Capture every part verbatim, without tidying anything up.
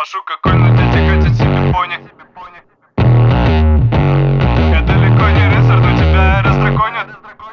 Пашу какой, но дети хотят себе пони. Я далеко не рыцарь, но тебя раздраконят.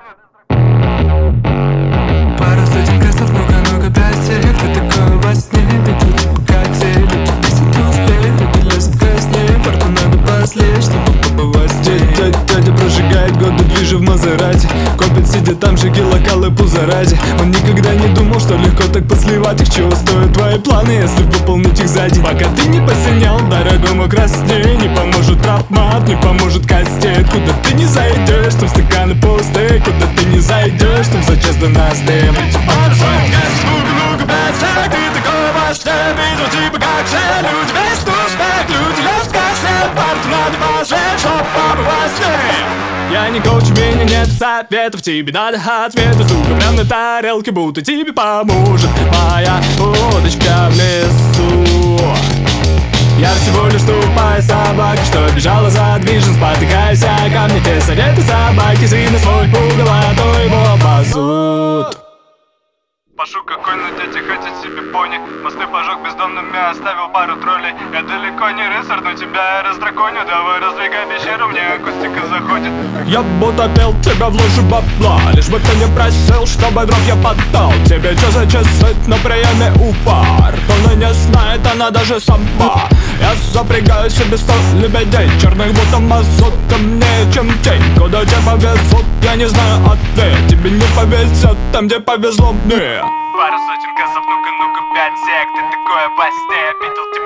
Пара сотен креслов, много-много пятерек. Ты такой во сне, ведут типа котель. Если ты успеешь, лезет краснее. Форту надо послать, чтобы побывать здесь. Дядя, дядя прожигает годы, движи в Мазерати. Копит, сидя там же, локалы пузаради. Он никогда не думал, что легко так посливать их. Чего стоят твои планы, если выполнить их сзади? Пока ты не посинел, дорогому красней. Не поможет травмат, не поможет кастет. Куда ты не зайдешь, там стаканы пустые. Куда ты не зайдешь, там за честно нас дым. Много-много пятак, ты такой во сне. Видел типа как все люди, весь успех. Люди лезут как снег, парту надо пожить, чтоб побывать с ней. Я не коуч, у меня нет советов, тебе надо ответы, сука, прям на тарелке, будто тебе поможет моя удочка в лесу. Я всего лишь тупая собака, что бежала за движен, спотыкаясь о камни. Те советы собаки, сына свой угол, а то его пасут. Пашу какой, но дети хотят себе пони. Мосты пожег бездомными, оставил пару троллей. Я далеко не рыцарь, но тебя раздраконю. Давай раздвигай пещеру, мне акустика заходит. Я бы допел тебя в лужу бабла, лишь бы ты не просил, чтобы дров я поддал. Тебе часы чесать на приеме у пар. Она не знает, она даже сама. Я запрягаю себе сто лебедей, черных будто мазут, темнее, чем тень. Куда тебе повезут, я не знаю ответ. Тебе не повезет там, где повезло мне. Пару сотен газов, ну-ка, ну-ка, пять сек. Ты такое во сне, видел тебя